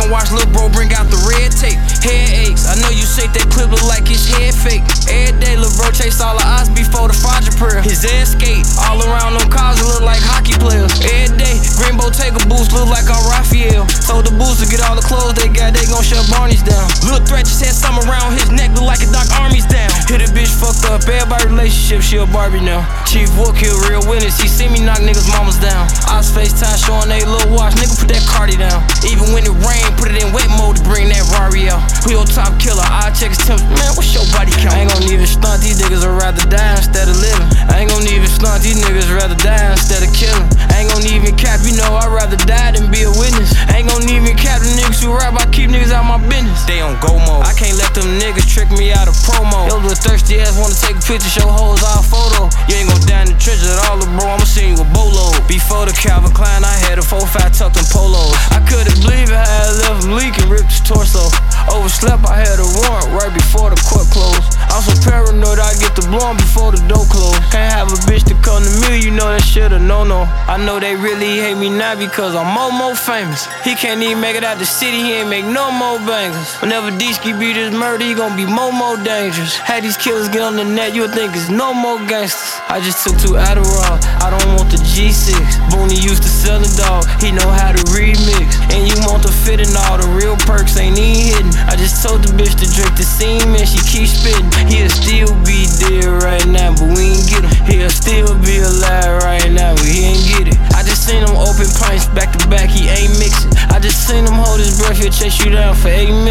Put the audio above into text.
and watch lil' bro bring out the red tape. Head aches, I know you say that clip look like his head fake. Every day lil' bro chase all the odds before the Fajr prayer. His ass skate, all around them cars look like hockey players. Every day, Greenbow take a boost, look like I'm Raphael. Told the boost to get all the clothes they got, they gon' shut Barney's down. Lil' Threat just had something around his neck, look like a Doc Army's down. Hit a bitch fucked up, everybody relationship, she a Barbie now. Chief Wook here, real witness, he see me knock niggas' mamas down. Ops FaceTime showing they little watch, nigga put that Cardi down. Even when it rain, put it in wet mode to bring that Rari out. We on top killer, I check his temps, man, what's your body count? I ain't gon' even stunt, these niggas would rather die instead of living. I ain't gon' even stunt, these niggas rather die instead of killing. I ain't gon' even cap, you know I'd rather die than be a witness. I ain't gon' even cap the niggas who rap, I keep niggas out my business. They on go mode, I can't let them niggas trick me out of promo. Yo, little thirsty ass wanna take a picture, show hoes all photo. You ain't gon' down the trenches at all, bro, I'ma send you a bolo. Before the Calvin Klein, I had a 4-5 tucked in polos. I couldn't believe it, how I left him leaking, ripped his torso. Overslept, I had a warrant right before the court closed. I'm so paranoid, I get the blowing before the door closed. Can't have a bitch to come to me, you know that shit a no-no. I know they really hate me now because I'm more famous. He can't even make it out the city, he ain't make no more bangers. Whenever D-Ski beat his murder, he gon' be more dangerous. Had these killers get on the net, you'll think it's no more gangsters. I just took 2 Adderall, I don't want the G6. Booney used to sell a dog, he know how to remix. And you want the fit and all the real perks ain't even hidden. I just told the bitch to drink the semen, she keep spitting. He'll still be dead right now, but we ain't get him. He'll still be alive right now, but he ain't get it. I just seen him open pints back to back, he ain't mixing. I just seen him hold his breath, he'll chase you down for 8 minutes.